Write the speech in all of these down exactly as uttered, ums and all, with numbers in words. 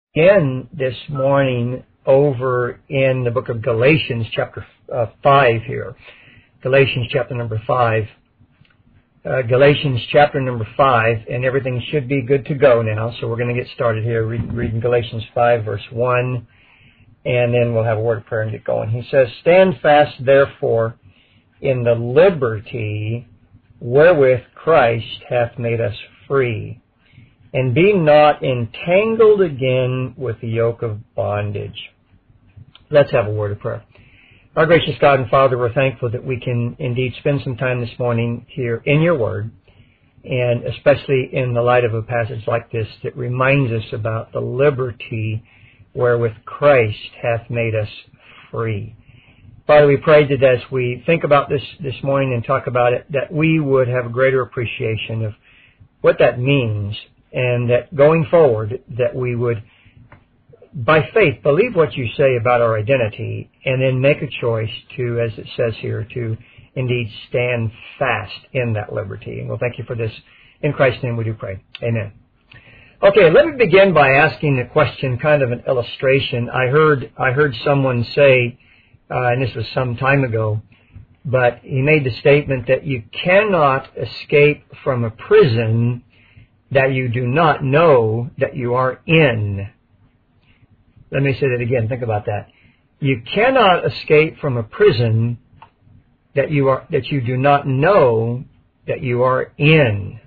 Again this morning over in the book of Galatians chapter uh, five here. Galatians chapter number five. Uh, Galatians chapter number five, and everything should be good to go now. So we're going to get started here read, reading Galatians five verse one, and then we'll have a word of prayer and get going. He says, "Stand fast therefore in the liberty wherewith Christ hath made us free, and be not entangled again with the yoke of bondage." Let's have a word of prayer. Our gracious God and Father, we're thankful that we can indeed spend some time this morning here in your word, and especially in the light of a passage like this that reminds us about the liberty wherewith Christ hath made us free. Father, we pray that as we think about this this morning and talk about it, that we would have a greater appreciation of what that means, and that going forward, that we would, by faith, believe what you say about our identity, and then make a choice to, as it says here, to indeed stand fast in that liberty. And we'll thank you for this. In Christ's name we do pray. Amen. Okay, let me begin by asking a question, kind of an illustration. I heard I heard someone say, uh, and this was some time ago, but he made the statement that you cannot escape from a prison that you do not know that you are in. Let me say that again. Think about that. You cannot escape from a prison that you are that you do not know that you are in.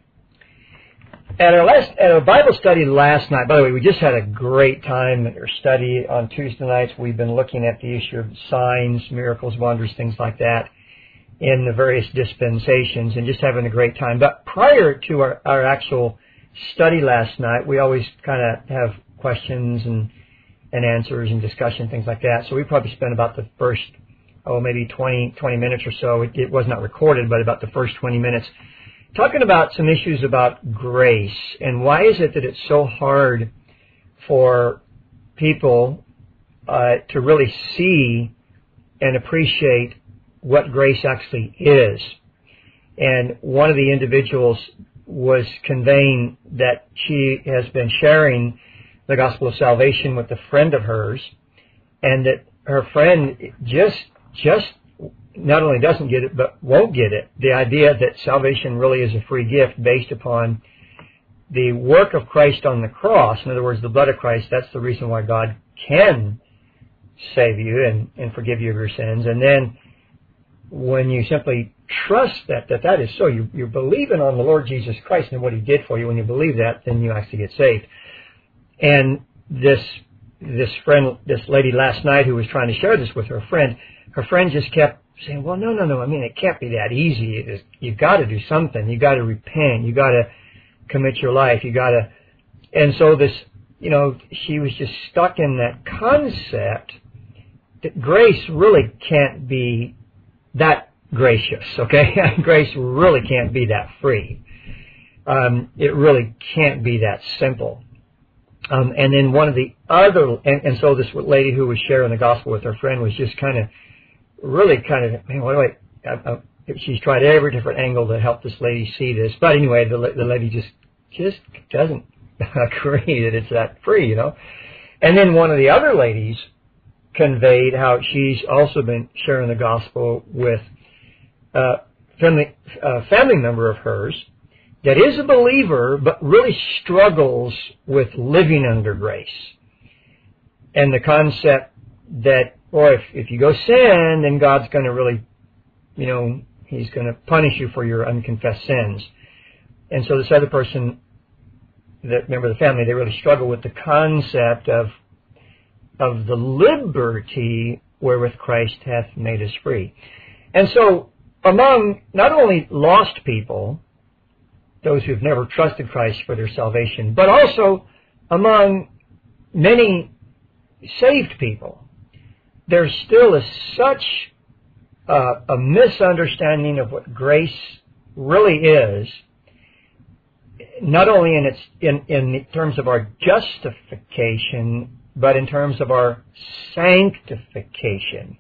At our last at our Bible study last night, by the way, we just had a great time at our study on Tuesday nights. We've been looking at the issue of signs, miracles, wonders, things like that in the various dispensations, and just having a great time. But prior to our, our actual study last night, we always kind of have questions and and answers and discussion, things like that. So we probably spent about the first, oh, maybe twenty, twenty minutes or so. It, it was not recorded, but about the first twenty minutes, talking about some issues about grace, and why is it that it's so hard for people uh, to really see and appreciate what grace actually is. And one of the individuals was conveying that she has been sharing the gospel of salvation with a friend of hers, and that her friend just just not only doesn't get it, but won't get it. The idea that salvation really is a free gift based upon the work of Christ on the cross. In other words, the blood of Christ, that's the reason why God can save you and, and forgive you of your sins. And then when you simply trust that, that that is so, you, you're believing on the Lord Jesus Christ and what He did for you. When you believe that, then you actually get saved. And this this friend, this lady last night who was trying to share this with her friend, her friend just kept saying, well, no, no, no, I mean, it can't be that easy. It is, you've got to do something. You've got to repent. You've got to commit your life. You've got to... And so this, you know, she was just stuck in that concept that grace really can't be that gracious, okay? Grace really can't be that free. Um, it really can't be that simple. Um, and then one of the other, and, and so this lady who was sharing the gospel with her friend was just kind of, really kind of, man, what do I, I, I, she's tried every different angle to help this lady see this. But anyway, the, the lady just, just doesn't agree that it's that free, you know. And then one of the other ladies conveyed how she's also been sharing the gospel with a family, a family member of hers that is a believer but really struggles with living under grace. And the concept that, or if, if you go sin, then God's going to really, you know, He's going to punish you for your unconfessed sins. And so this other person, that member of the family, they really struggle with the concept of of the liberty wherewith Christ hath made us free. And so among not only lost people, those who have never trusted Christ for their salvation, but also among many saved people, there still is such uh, a misunderstanding of what grace really is, not only in its in, in terms of our justification, but in terms of our sanctification.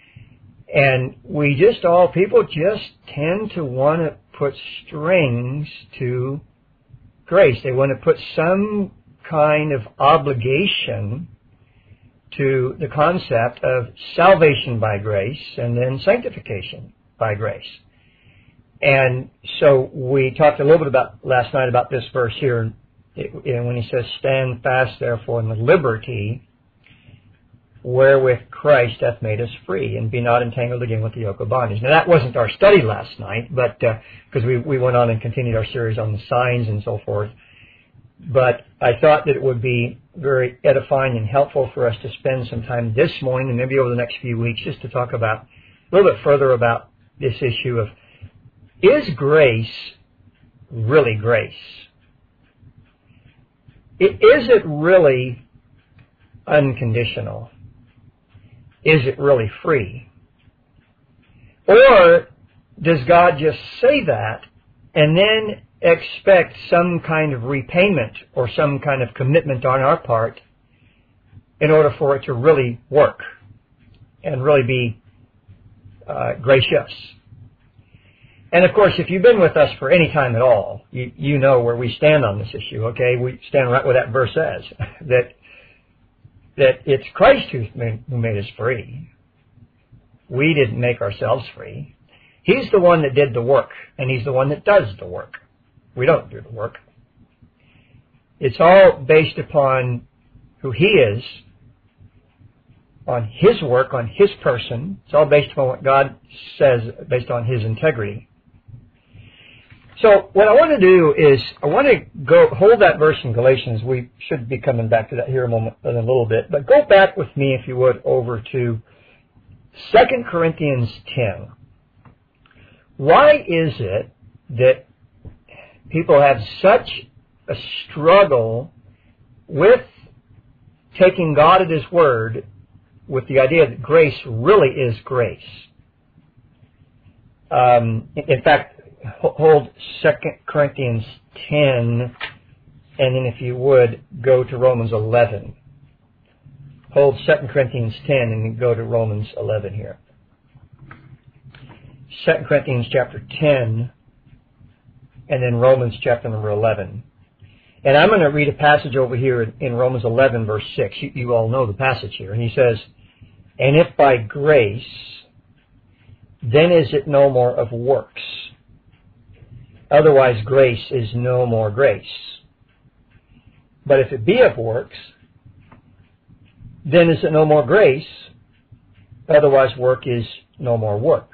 And we just all, people just tend to want to put strings to grace. They want to put some kind of obligation to the concept of salvation by grace and then sanctification by grace. And so we talked a little bit about last night about this verse here, it, when he says, "Stand fast, therefore, in the liberty wherewith Christ hath made us free, and be not entangled again with the yoke of bondage." Now, that wasn't our study last night, but because uh, we, we went on and continued our series on the signs and so forth. But I thought that it would be very edifying and helpful for us to spend some time this morning and maybe over the next few weeks just to talk about a little bit further about this issue of, is grace really grace? Is it really unconditional? Is it really free? Or does God just say that and then expect some kind of repayment or some kind of commitment on our part in order for it to really work and really be uh, gracious? And of course, if you've been with us for any time at all, you, you know where we stand on this issue, okay? We stand right where that verse says, that that it's Christ who made, who made us free. We didn't make ourselves free. He's the one that did the work, and He's the one that does the work. We don't do the work. It's all based upon who He is, on His work, on His person. It's all based upon what God says, based on His integrity. So what I want to do is I want to go hold that verse in Galatians. We should be coming back to that here a moment in a little bit. But go back with me, if you would, over to Second Corinthians ten. Why is it that people have such a struggle with taking God at His word with the idea that grace really is grace? Um, in fact, hold Second Corinthians ten, and then if you would, go to Romans eleven. Hold Second Corinthians ten and then go to Romans eleven here. Second Corinthians chapter ten, and then Romans chapter number eleven. And I'm going to read a passage over here in Romans eleven, verse six. You, you all know the passage here. And he says, "And if by grace, then is it no more of works. Otherwise grace is no more grace. But if it be of works, then is it no more grace. Otherwise work is no more work."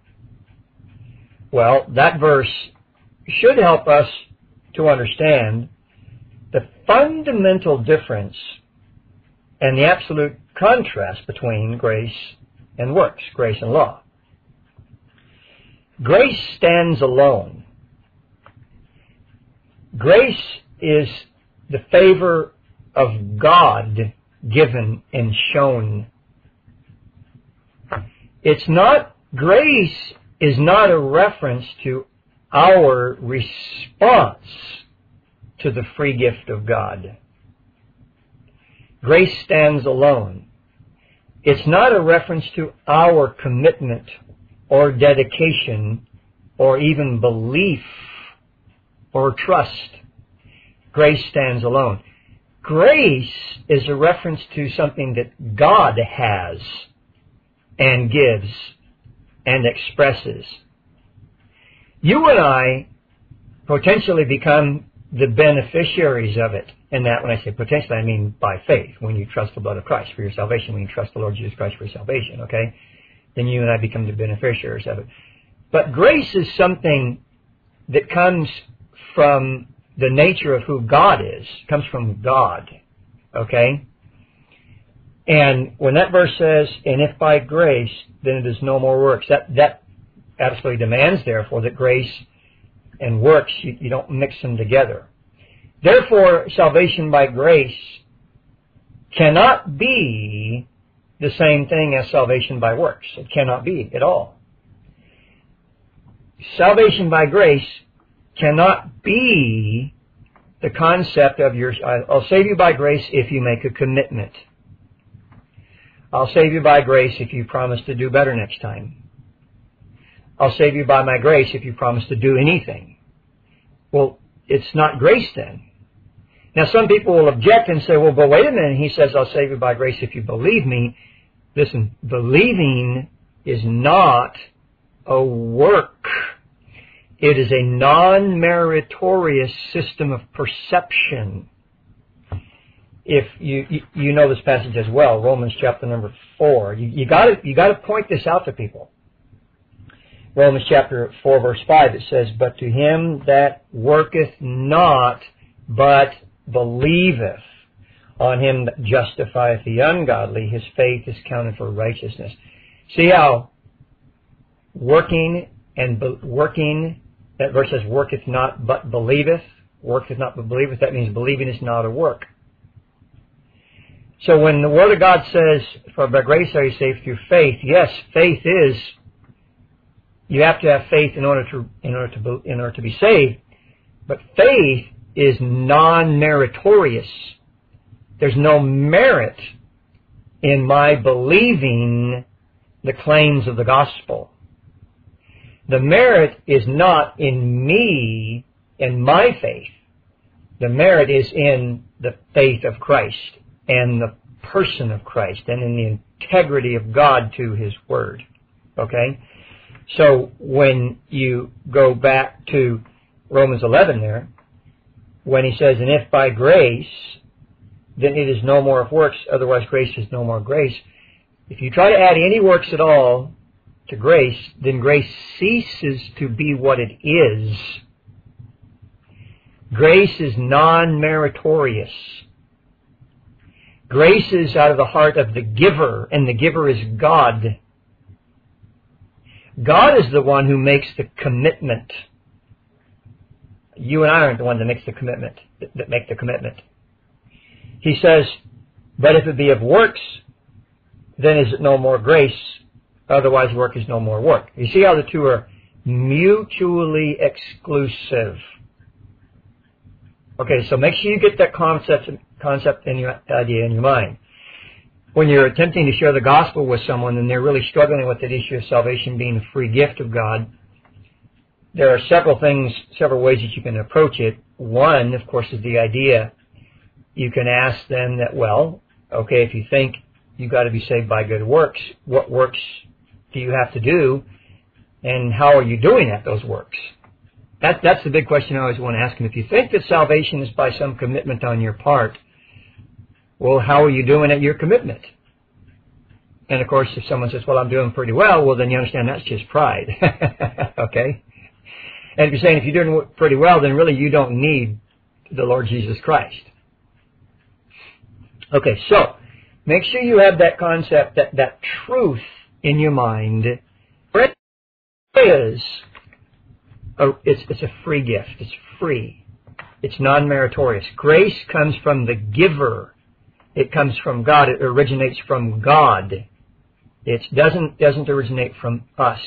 Well, that verse should help us to understand the fundamental difference and the absolute contrast between grace and works, grace and law. Grace stands alone. Grace is the favor of God given and shown. It's not, grace is not a reference to our response to the free gift of God. Grace stands alone. It's not a reference to our commitment or dedication or even belief or trust. Grace stands alone. Grace is a reference to something that God has and gives and expresses. You and I potentially become the beneficiaries of it. And that, when I say potentially, I mean by faith. When you trust the blood of Christ for your salvation, when you trust the Lord Jesus Christ for your salvation, okay? Then you and I become the beneficiaries of it. But grace is something that comes from the nature of who God is. It comes from God, okay? And when that verse says, "And if by grace, then it is no more works," that, that absolutely demands, therefore, that grace and works, you, you don't mix them together. Therefore, salvation by grace cannot be the same thing as salvation by works. It cannot be at all. Salvation by grace cannot be the concept of your, I'll save you by grace if you make a commitment. I'll save you by grace if you promise to do better next time. I'll save you by my grace if you promise to do anything. Well, it's not grace then. Now, some people will object and say, well, but wait a minute. He says, I'll save you by grace if you believe me. Listen, believing is not a work. It is a non-meritorious system of perception. If you, you you know this passage as well, Romans chapter number four. You, you got to you got to point this out to people. Romans chapter four, verse five. It says, "But to him that worketh not, but believeth on him that justifieth the ungodly, his faith is counted for righteousness." See how working and be, working. That verse says, "Worketh not, but believeth." Worketh not, but believeth. That means believing is not a work. So when the Word of God says, "For by grace are you saved through faith," yes, faith is. You have to have faith in order to in order to in order to be saved. But faith is non-meritorious. There's no merit in my believing the claims of the gospel. The merit is not in me and my faith. The merit is in the faith of Christ and the person of Christ and in the integrity of God to His Word. Okay? So when you go back to Romans eleven there, when he says, "And if by grace, then it is no more of works, otherwise grace is no more grace." If you try to add any works at all to grace, then grace ceases to be what it is. Grace is non-meritorious. Grace is out of the heart of the giver, and the giver is God. God is the one who makes the commitment. You and I aren't the one that makes the commitment, that make the commitment. He says, "But if it be of works, then is it no more grace, otherwise work is no more work." You see how the two are mutually exclusive. Okay, so make sure you get that concept concept in your idea in your mind. When you're attempting to share the gospel with someone and they're really struggling with that issue of salvation being a free gift of God, there are several things, several ways that you can approach it. One, of course, is the idea. You can ask them that, well, okay, if you think you've got to be saved by good works, what works do you have to do, and how are you doing at those works? That, that's the big question I always want to ask them. If you think that salvation is by some commitment on your part, well, how are you doing at your commitment? And, of course, if someone says, well, I'm doing pretty well, well, then you understand that's just pride. Okay? And if you're saying if you're doing pretty well, then really you don't need the Lord Jesus Christ. Okay, so make sure you have that concept, that, that truth in your mind. It is a, it's, it's a free gift. It's free. It's non-meritorious. Grace comes from the giver. It comes from God. It originates from God. It doesn't doesn't originate from us.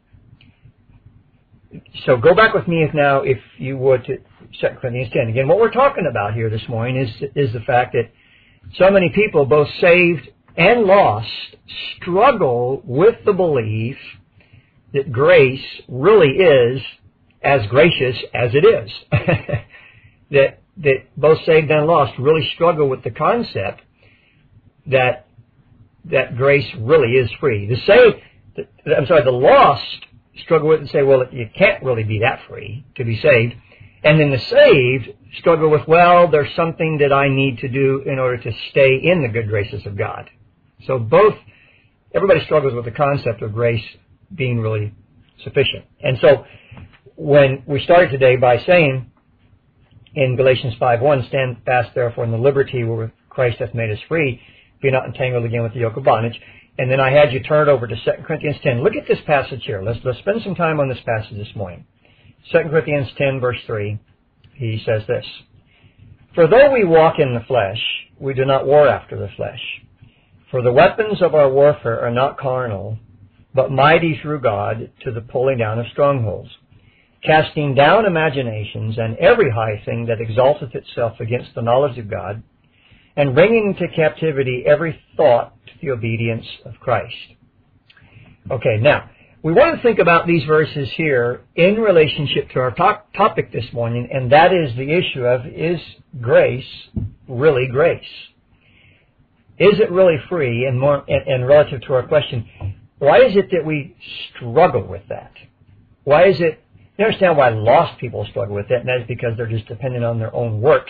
So go back with me if now, if you would, to Second Corinthians ten. Again, what we're talking about here this morning is is the fact that so many people, both saved and lost, struggle with the belief that grace really is as gracious as it is. that that both saved and lost really struggle with the concept that that grace really is free. The saved, I'm sorry, the lost struggle with it and say, well, you can't really be that free to be saved. And then the saved struggle with, well, there's something that I need to do in order to stay in the good graces of God. So both, everybody struggles with the concept of grace being really sufficient. And so when we started today by saying in Galatians five one, stand fast therefore in the liberty where Christ hath made us free, be not entangled again with the yoke of bondage. And then I had you turn it over to Second Corinthians ten. Look at this passage here. Let's, let's spend some time on this passage this morning. Second Corinthians ten, verse three, he says this, "For though we walk in the flesh, we do not war after the flesh. For the weapons of our warfare are not carnal, but mighty through God to the pulling down of strongholds, casting down imaginations and every high thing that exalteth itself against the knowledge of God, and bringing into captivity every thought to the obedience of Christ." Okay, now, we want to think about these verses here in relationship to our to- topic this morning, and that is the issue of, is grace really grace? Is it really free? And, more, and, and relative to our question, why is it that we struggle with that? Why is it, you understand why lost people struggle with that, and that is because they're just dependent on their own works.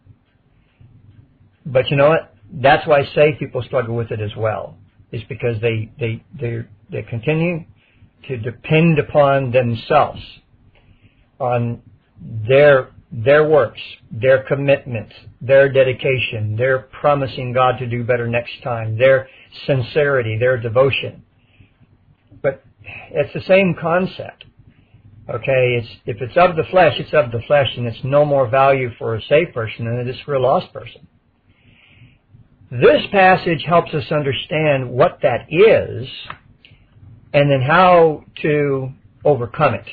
But you know what? That's why saved people struggle with it as well. It's because they, they, they, they continue to depend upon themselves, on their their works, their commitment, their dedication, their promising God to do better next time, their sincerity, their devotion. But it's the same concept. Okay, it's if it's of the flesh, it's of the flesh, and it's no more value for a saved person than it is for a lost person. This passage helps us understand what that is, and then how to overcome it.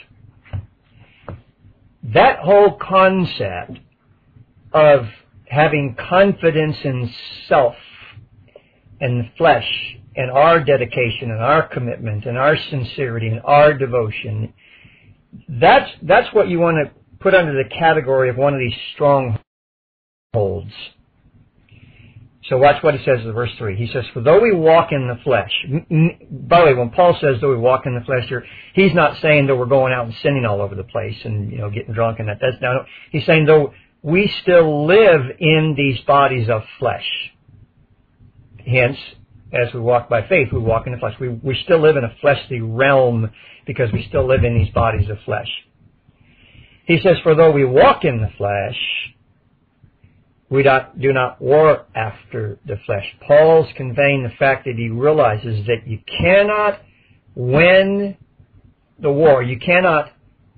That whole concept of having confidence in self and the flesh and our dedication and our commitment and our sincerity and our devotion, that's, that's what you want to put under the category of one of these strongholds. So watch what he says in verse three. He says, for though we walk in the flesh. By the way, when Paul says though we walk in the flesh here, he's not saying that we're going out and sinning all over the place and, you know, getting drunk and that. That's no, he's saying though we still live in these bodies of flesh. Hence, as we walk by faith, we walk in the flesh. We, we still live in a fleshly realm because we still live in these bodies of flesh. He says, for though we walk in the flesh, we do not war after the flesh. Paul's conveying the fact that he realizes that you cannot win the war. You cannot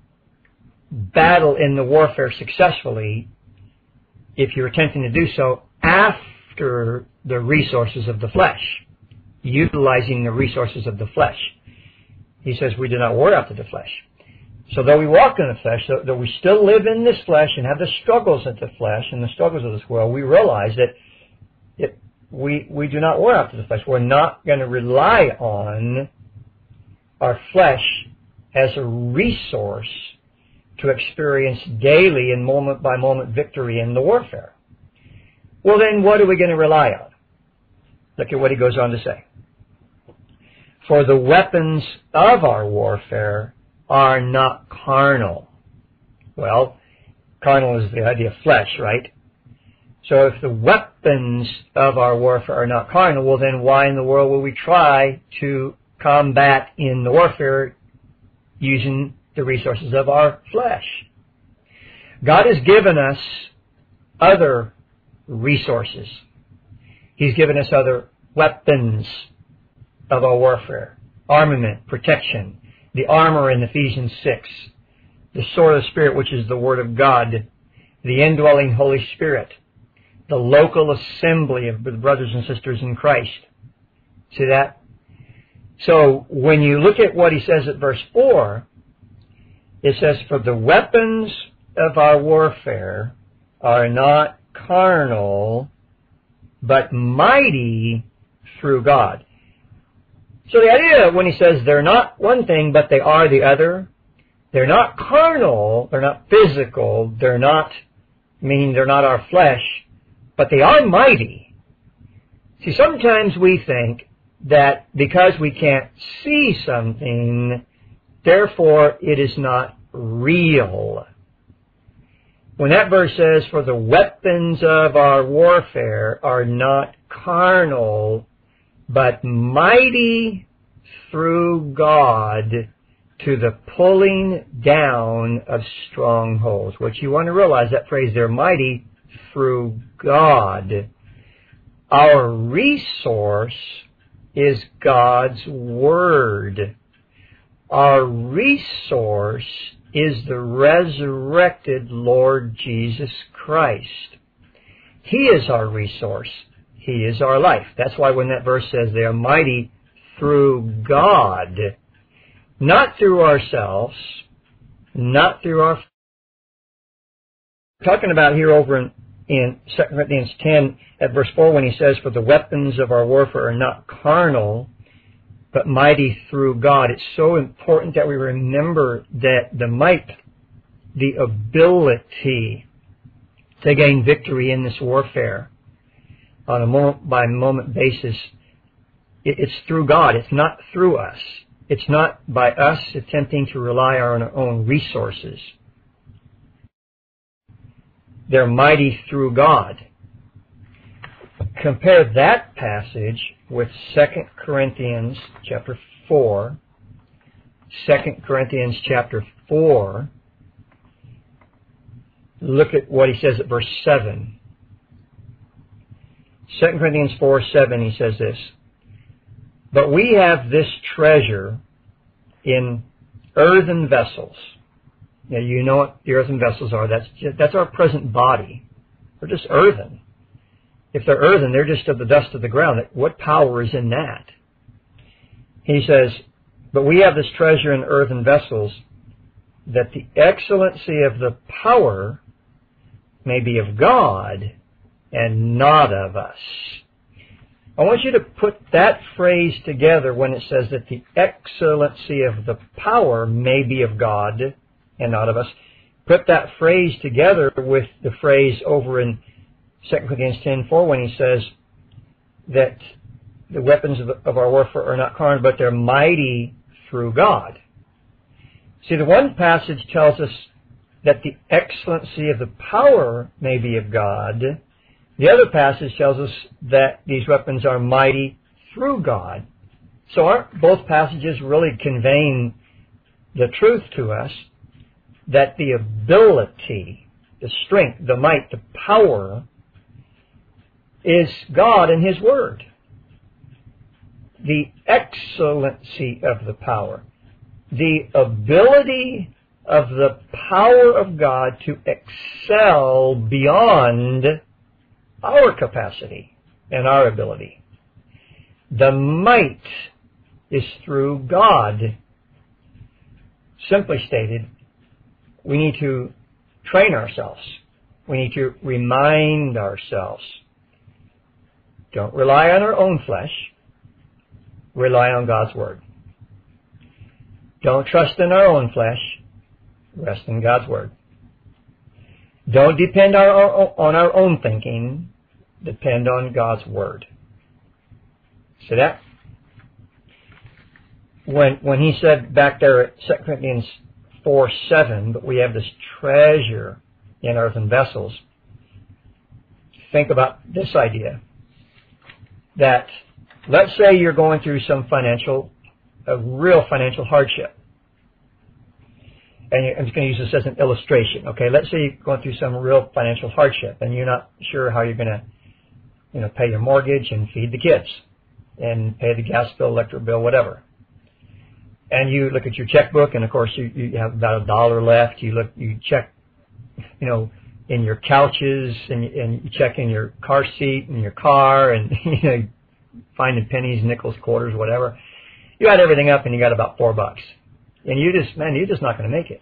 battle in the warfare successfully if you're attempting to do so after the resources of the flesh, utilizing the resources of the flesh. He says we do not war after the flesh. So though we walk in the flesh, though we still live in this flesh and have the struggles of the flesh and the struggles of this world, we realize that it, we, we do not war after the flesh. We're not going to rely on our flesh as a resource to experience daily and moment-by-moment victory in the warfare. Well, then what are we going to rely on? Look at what he goes on to say. For the weapons of our warfare are not carnal. Well, carnal is the idea of flesh, right? So if the weapons of our warfare are not carnal, well then why in the world will we try to combat in the warfare using the resources of our flesh? God has given us other resources. He's given us other weapons of our warfare. Armament, protection, the armor in Ephesians six, the sword of the Spirit, which is the Word of God, the indwelling Holy Spirit, the local assembly of the brothers and sisters in Christ. See that? So when you look at what he says at verse four, it says, for the weapons of our warfare are not carnal, but mighty through God. So the idea when he says they're not one thing, but they are the other, they're not carnal, they're not physical, they're not, meaning they're not our flesh, but they are mighty. See, sometimes we think that because we can't see something, therefore it is not real. When that verse says, for the weapons of our warfare are not carnal, but mighty through God to the pulling down of strongholds. What you want to realize, that phrase there, mighty through God. Our resource is God's Word. Our resource is the resurrected Lord Jesus Christ. He is our resource. He is our life. That's why when that verse says they are mighty through God, not through ourselves, not through our... Talking about here over in, in Second Corinthians ten at verse four when he says, for the weapons of our warfare are not carnal, but mighty through God. It's so important that we remember that the might, the ability to gain victory in this warfare on a moment-by-moment basis, it's through God. It's not through us. It's not by us attempting to rely on our own resources. They're mighty through God. Compare that passage with Second Corinthians chapter four. Second Corinthians chapter four. Look at what he says at verse seven. Second Corinthians four seven, he says this. But we have this treasure in earthen vessels. Now, you know what the earthen vessels are. That's just, that's our present body. They're just earthen. If they're earthen, they're just of the dust of the ground. What power is in that? He says, but we have this treasure in earthen vessels, that the excellency of the power may be of God and not of us. I want you to put that phrase together when it says that the excellency of the power may be of God and not of us. Put that phrase together with the phrase over in Second Corinthians ten four when he says that the weapons of, the, of our warfare are not carnal, but they're mighty through God. See, the one passage tells us that the excellency of the power may be of God. The other passage tells us that these weapons are mighty through God. So aren't both passages really conveying the truth to us that the ability, the strength, the might, the power is God and His Word? The excellency of the power, the ability of the power of God to excel beyond our capacity and our ability. The might is through God. Simply stated, we need to train ourselves. We need to remind ourselves. Don't rely on our own flesh. Rely on God's Word. Don't trust in our own flesh. Rest in God's Word. Don't depend on our, on our own thinking. Depend on God's Word. See that? When when he said back there at Second Corinthians four seven, but we have this treasure in earthen vessels, think about this idea. That let's say you're going through some financial, a real financial hardship. And I'm just going to use this as an illustration. Okay, let's say you're going through some real financial hardship and you're not sure how you're going to, you know, pay your mortgage and feed the kids and pay the gas bill, electric bill, whatever. And you look at your checkbook, and of course you, you have about a dollar left. You look, you check, you know, in your couches, and, and you check in your car seat and your car, and you know, finding pennies, nickels, quarters, whatever. You add everything up, and you got about four bucks. And you just, man, you're just not going to make it.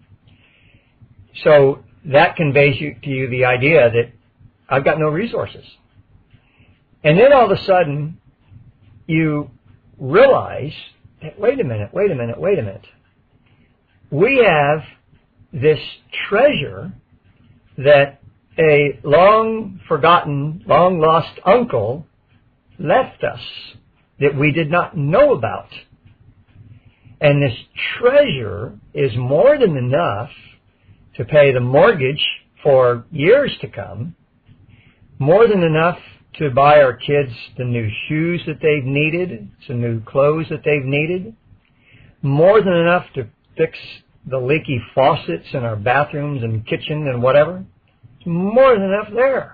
So that conveys you, to you the idea that I've got no resources. And then all of a sudden, you realize that, wait a minute, wait a minute, wait a minute. We have this treasure that a long forgotten, long lost uncle left us that we did not know about. And this treasure is more than enough to pay the mortgage for years to come, more than enough to buy our kids the new shoes that they've needed, some new clothes that they've needed, more than enough to fix the leaky faucets in our bathrooms and kitchen and whatever. It's more than enough there.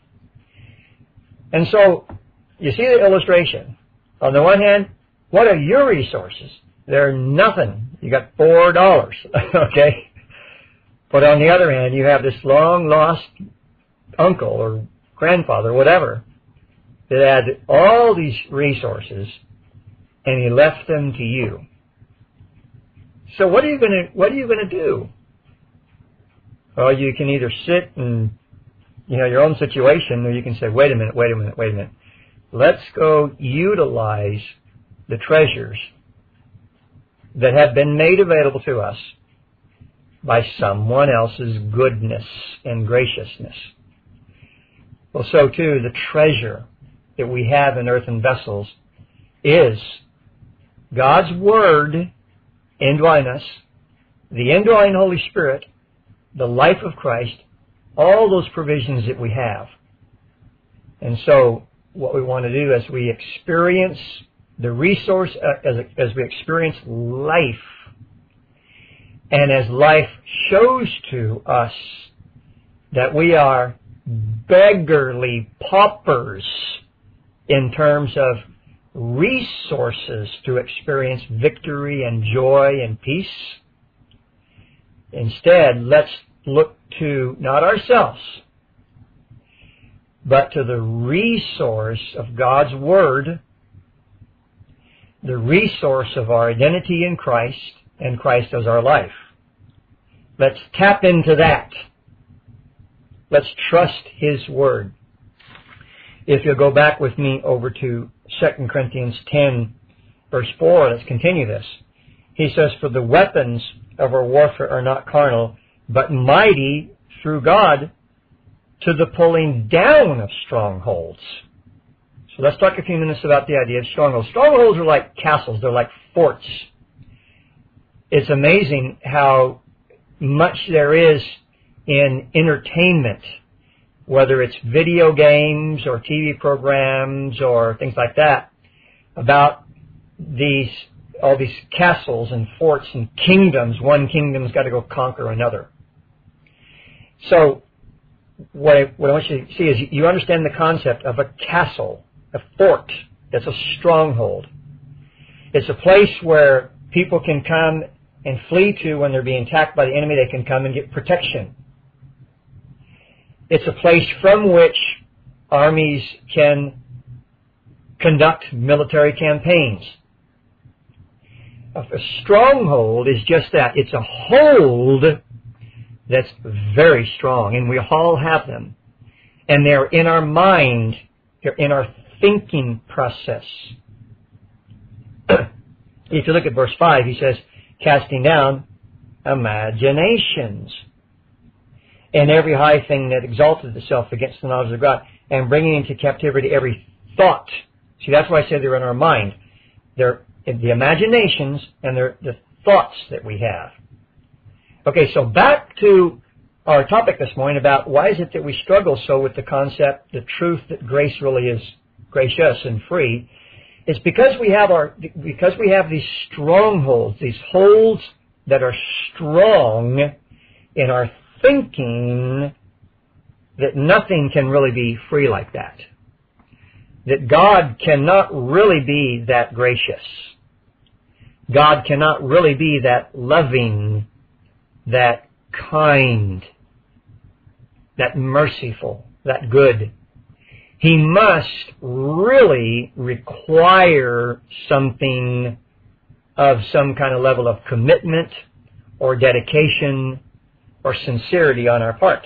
And so, you see the illustration. On the one hand, what are your resources? They're nothing. You got four dollars, okay? But on the other hand, you have this long-lost uncle or grandfather, whatever, that had all these resources, and he left them to you. So what are you going to what are you going to do? Well, you can either sit and, you know, your own situation, or you can say, wait a minute, wait a minute, wait a minute. Let's go utilize the treasures that have been made available to us by someone else's goodness and graciousness. Well, so too, the treasure that we have in earthen vessels is God's Word indwelling us, the indwelling Holy Spirit, the life of Christ, all those provisions that we have. And so what we want to do as we experience the resource, uh, as, as we experience life, and as life shows to us that we are beggarly paupers in terms of resources to experience victory and joy and peace, instead, let's look to not ourselves, but to the resource of God's Word, the resource of our identity in Christ, and Christ as our life. Let's tap into that. Let's trust His Word. If you'll go back with me over to Second Corinthians ten, verse four, let's continue this. He says, "For the weapons of our warfare are not carnal, but mighty through God to the pulling down of strongholds." So let's talk a few minutes about the idea of strongholds. Strongholds are like castles. They're like forts. It's amazing how much there is in entertainment, whether it's video games or T V programs or things like that, about these all these castles and forts and kingdoms. One kingdom's got to go conquer another. So what I, what I want you to see is you understand the concept of a castle, a fort. That's a stronghold. It's a place where people can come and flee to when they're being attacked by the enemy. They can come and get protection. It's a place from which armies can conduct military campaigns. A stronghold is just that. It's a hold that's very strong, and we all have them. And they're in our mind. They're in our thinking process. If you look at verse five, he says, "Casting down imaginations, and every high thing that exalted itself against the knowledge of God, and bringing into captivity every thought." See, that's why I say they're in our mind. They're the imaginations and they're the thoughts that we have. Okay, so back to our topic this morning about why is it that we struggle so with the concept, the truth that grace really is gracious and free. It's because we have our because we have these strongholds, these holds that are strong in our thinking, that nothing can really be free like that. That God cannot really be that gracious. God cannot really be that loving, that kind, that merciful, that good. He must really require something of some kind of level of commitment or dedication or sincerity on our part.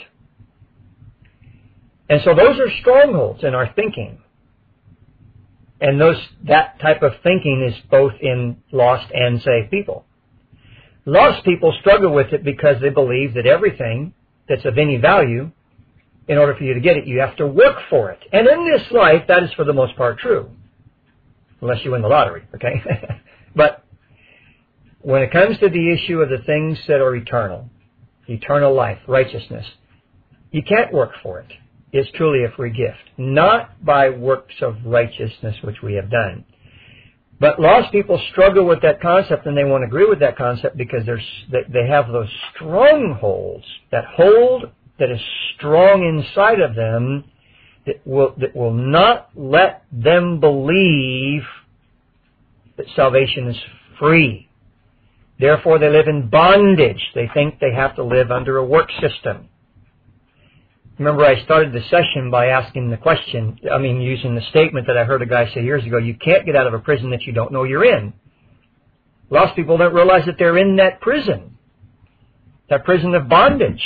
And so those are strongholds in our thinking. And those that type of thinking is both in lost and saved people. Lost people struggle with it because they believe that everything that's of any value, in order for you to get it, you have to work for it. And in this life, that is for the most part true. Unless you win the lottery, okay? But when it comes to the issue of the things that are eternal, eternal life, righteousness, you can't work for it. It's truly a free gift. Not by works of righteousness which we have done. But lost people struggle with that concept, and they won't agree with that concept because there's, they have those strongholds, that hold that is strong inside of them that will, that will not let them believe that salvation is free. Therefore, they live in bondage. They think they have to live under a work system. Remember, I started the session by asking the question, I mean, using the statement that I heard a guy say years ago, you can't get out of a prison that you don't know you're in. Lost people don't realize that they're in that prison, that prison of bondage.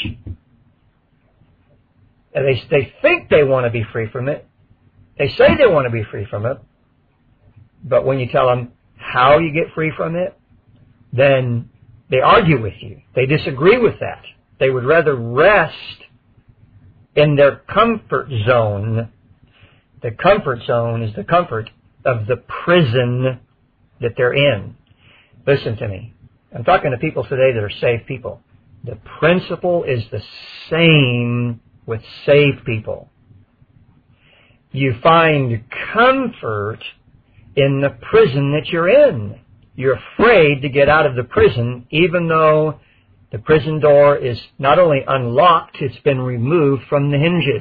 And they, they think they want to be free from it. They say they want to be free from it. But when you tell them, how you get free from it, then they argue with you. They disagree with that. They would rather rest in their comfort zone. The comfort zone is the comfort of the prison that they're in. Listen to me. I'm talking to people today that are saved people. The principle is the same with saved people. You find comfort in the prison that you're in. You're afraid to get out of the prison, even though the prison door is not only unlocked, it's been removed from the hinges.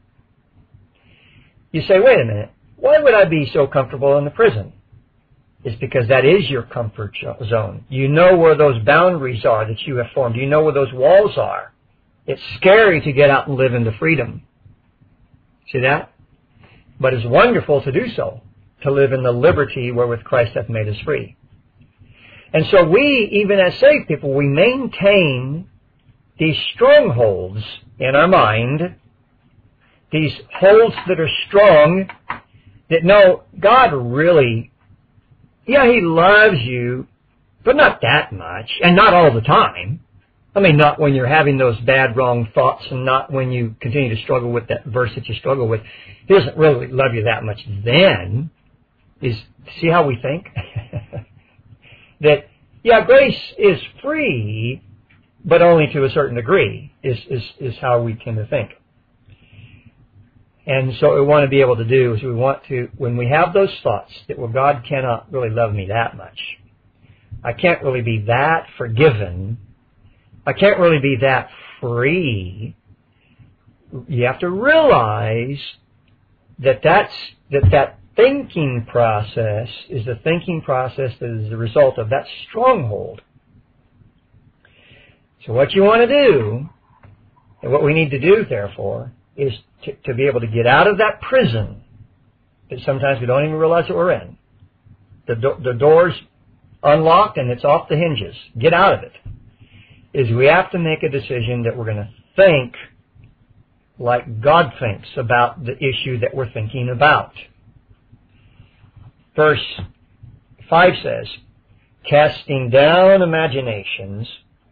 You say, wait a minute, why would I be so comfortable in the prison? It's because that is your comfort zone. You know where those boundaries are that you have formed. You know where those walls are. It's scary to get out and live into freedom. See that? But it's wonderful to do so, to live in the liberty wherewith Christ hath made us free. And so we, even as saved people, we maintain these strongholds in our mind, these holds that are strong, that know God really, yeah, He loves you, but not that much, and not all the time. I mean, not when you're having those bad, wrong thoughts, and not when you continue to struggle with that verse that you struggle with. He doesn't really love you that much then. Is see how we think? That, yeah, grace is free, but only to a certain degree, is, is, is how we tend to think. And so what we want to be able to do is we want to, when we have those thoughts that, well, God cannot really love me that much. I can't really be that forgiven. I can't really be that free. You have to realize that that's, that that thinking process is the thinking process that is the result of that stronghold. So what you want to do, and what we need to do, therefore, is to, to be able to get out of that prison that sometimes we don't even realize that we're in. The, do, the door's unlocked and it's off the hinges. Get out of it. Is we have to make a decision that we're going to think like God thinks about the issue that we're thinking about. Verse five says, casting down imaginations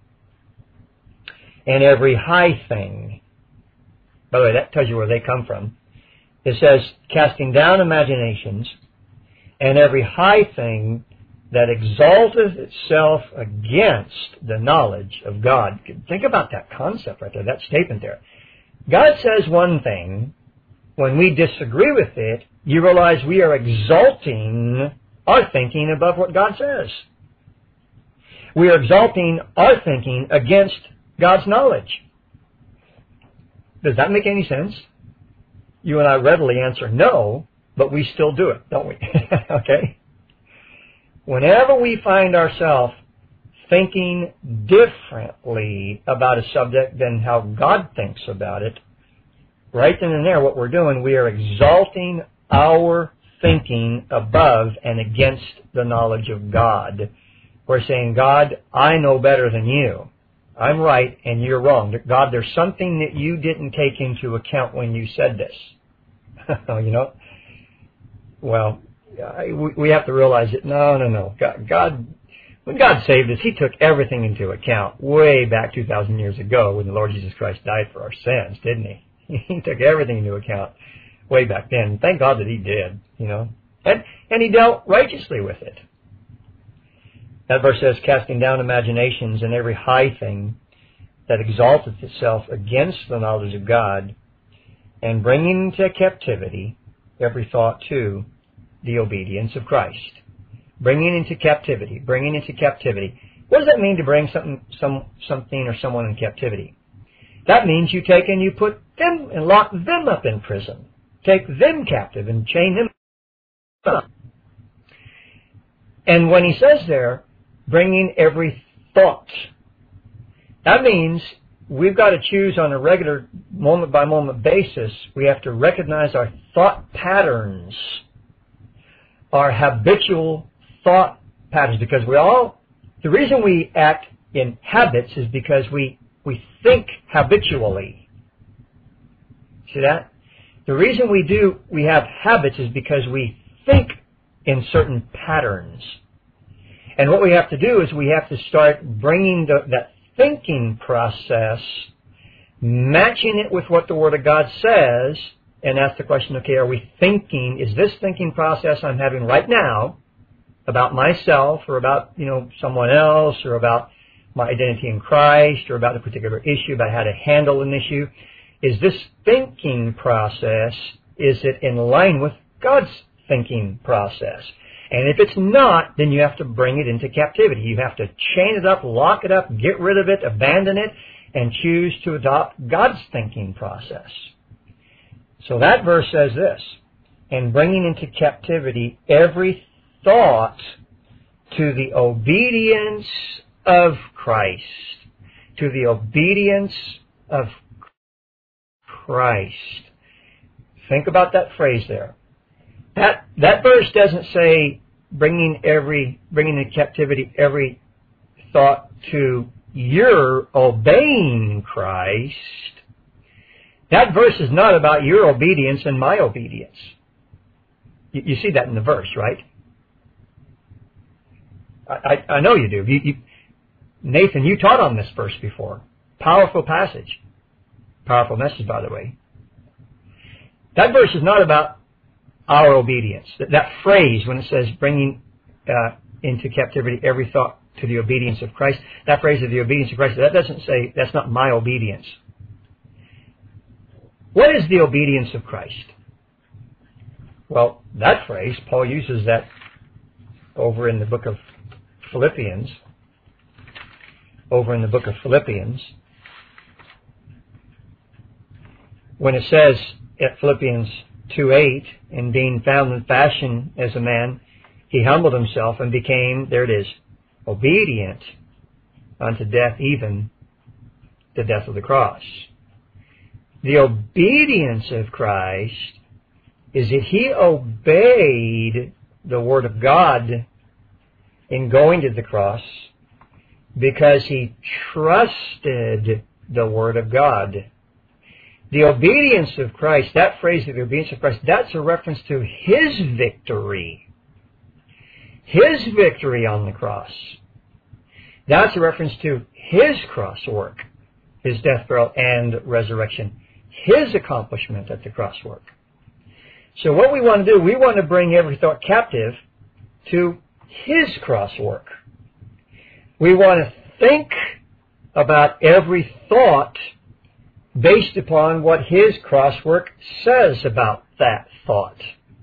and every high thing. By the way, that tells you where they come from. It says, casting down imaginations and every high thing that exalteth itself against the knowledge of God. Think about that concept right there, that statement there. God says one thing. When we disagree with it, you realize we are exalting our thinking above what God says. We are exalting our thinking against God's knowledge. Does that make any sense? You and I readily answer no, but we still do it, don't we? Okay? Whenever we find ourselves thinking differently about a subject than how God thinks about it, right then and there, what we're doing, we are exalting our thinking above and against the knowledge of God. We're saying, God, I know better than you. I'm right and you're wrong. God, there's something that you didn't take into account when you said this. You know? Well, we have to realize that, no, no, no. God, God, when God saved us, He took everything into account way back two thousand years ago when the Lord Jesus Christ died for our sins, didn't He? He took everything into account way back then. Thank God that He did, you know. And, and He dealt righteously with it. That verse says, casting down imaginations and every high thing that exalteth itself against the knowledge of God, and bringing into captivity every thought to the obedience of Christ. Bringing into captivity, bringing into captivity. What does that mean to bring something, some, something or someone in captivity? That means you take and you put them and lock them up in prison. Take them captive and chain them up. And when he says there, bringing every thought, that means we've got to choose on a regular moment-by-moment basis. We have to recognize our thought patterns, our habitual thought patterns, because we all, the reason we act in habits is because we, we think habitually. See that? The reason we do, we have habits is because we think in certain patterns. And what we have to do is we have to start bringing the, that thinking process, matching it with what the Word of God says, and ask the question, okay, are we thinking, is this thinking process I'm having right now about myself or about, you know, someone else or about my identity in Christ or about a particular issue, about how to handle an issue, is this thinking process, is it in line with God's thinking process? And if it's not, then you have to bring it into captivity. You have to chain it up, lock it up, get rid of it, abandon it, and choose to adopt God's thinking process. So that verse says this, and bringing into captivity every thought to the obedience of Christ. To the obedience of Christ. Think about that phrase there. That that verse doesn't say bringing every bringing into captivity every thought to your obeying Christ. That verse is not about your obedience and my obedience. You, you see that in the verse, right? I, I, I know you do. You, you, Nathan, you taught on this verse before. Powerful passage. Powerful message, by the way. That verse is not about our obedience. That, that phrase, when it says bringing uh, into captivity every thought to the obedience of Christ, that phrase of the obedience of Christ, that doesn't say, that's not my obedience. What is the obedience of Christ? Well, that phrase, Paul uses that over in the book of Philippians. Over in the book of Philippians. When it says at Philippians two eight, in being found in fashion as a man, he humbled himself and became, there it is, obedient unto death, even the death of the cross. The obedience of Christ is that he obeyed the Word of God in going to the cross because he trusted the Word of God. The obedience of Christ, that phrase of the obedience of Christ, that's a reference to his victory. His victory on the cross. That's a reference to his cross work, his death, burial, and resurrection. His accomplishment at the cross work. So what we want to do, we want to bring every thought captive to his cross work. We want to think about every thought based upon what his cross work says about that thought.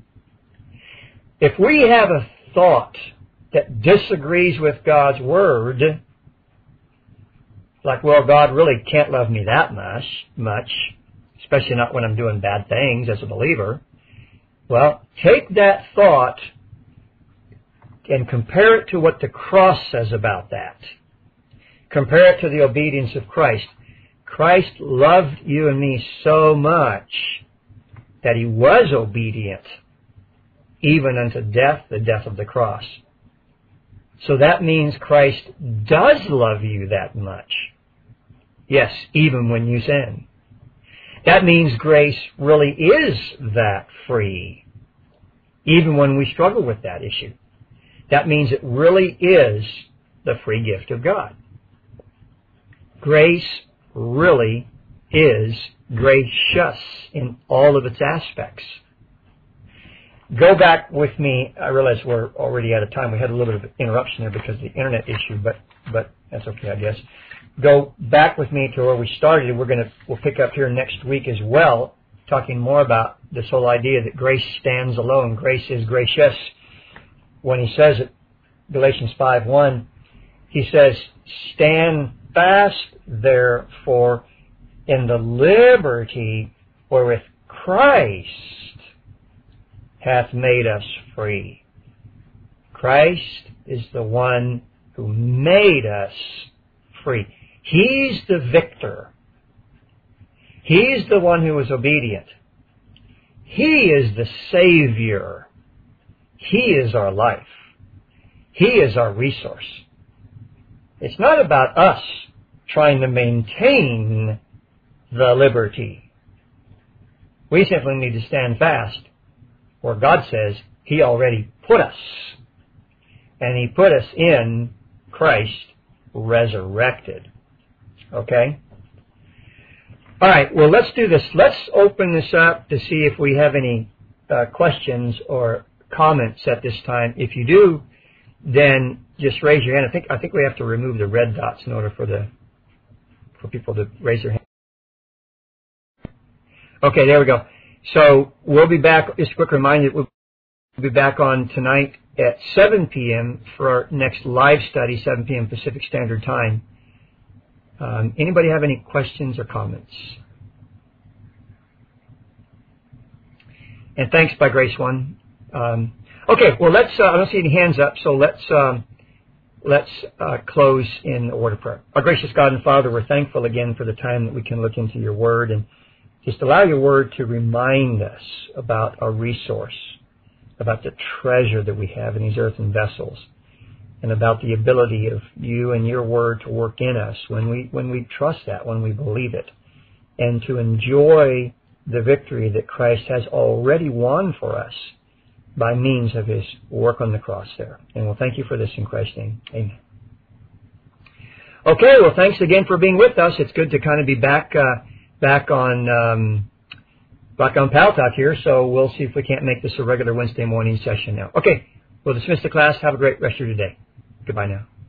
If we have a thought that disagrees with God's Word, like, well, God really can't love me that much, much, especially not when I'm doing bad things as a believer, well, take that thought and compare it to what the cross says about that. Compare it to the obedience of Christ. Christ loved you and me so much that he was obedient, even unto death, the death of the cross. So that means Christ does love you that much. Yes, even when you sin. That means grace really is that free, even when we struggle with that issue. That means it really is the free gift of God. Grace really is gracious in all of its aspects. Go back with me. I realize we're already out of time. We had a little bit of interruption there because of the internet issue, but but that's okay, I guess. Go back with me to where we started. We're going to we'll pick up here next week as well, talking more about this whole idea that grace stands alone. Grace is gracious. When he says it, Galatians five one, he says, "Stand fast, therefore, in the liberty wherewith Christ hath made us free." Christ is the one who made us free. He's the victor. He's the one who was obedient. He is the Savior. He is our life. He is our resource. It's not about us trying to maintain the liberty. We simply need to stand fast where God says he already put us. And He put us in Christ resurrected. Okay? All right, well, let's do this. Let's open this up to see if we have any uh, questions or comments at this time. If you do, then just raise your hand. I think I think we have to remove the red dots in order for the for people to raise their hand. Okay, there we go. So we'll be back. Just a quick reminder, we'll be back on tonight at seven p.m. for our next live study, seven p.m. Pacific Standard Time. Um, anybody have any questions or comments? And thanks by Grace One. Um, okay, well, let's. Uh, I don't see any hands up, so let's um, let's uh, close in the word of prayer. Our gracious God and Father, we're thankful again for the time that we can look into Your Word and just allow Your Word to remind us about our resource, about the treasure that we have in these earthen vessels, and about the ability of You and Your Word to work in us when we when we trust that, when we believe it, and to enjoy the victory that Christ has already won for us by means of His work on the cross there. And we'll thank You for this in Christ's name. Amen. Okay, well, thanks again for being with us. It's good to kind of be back uh, back on um, back on Pal Talk here, so we'll see if we can't make this a regular Wednesday morning session now. Okay, we'll dismiss the class. Have a great rest of your day. Goodbye now.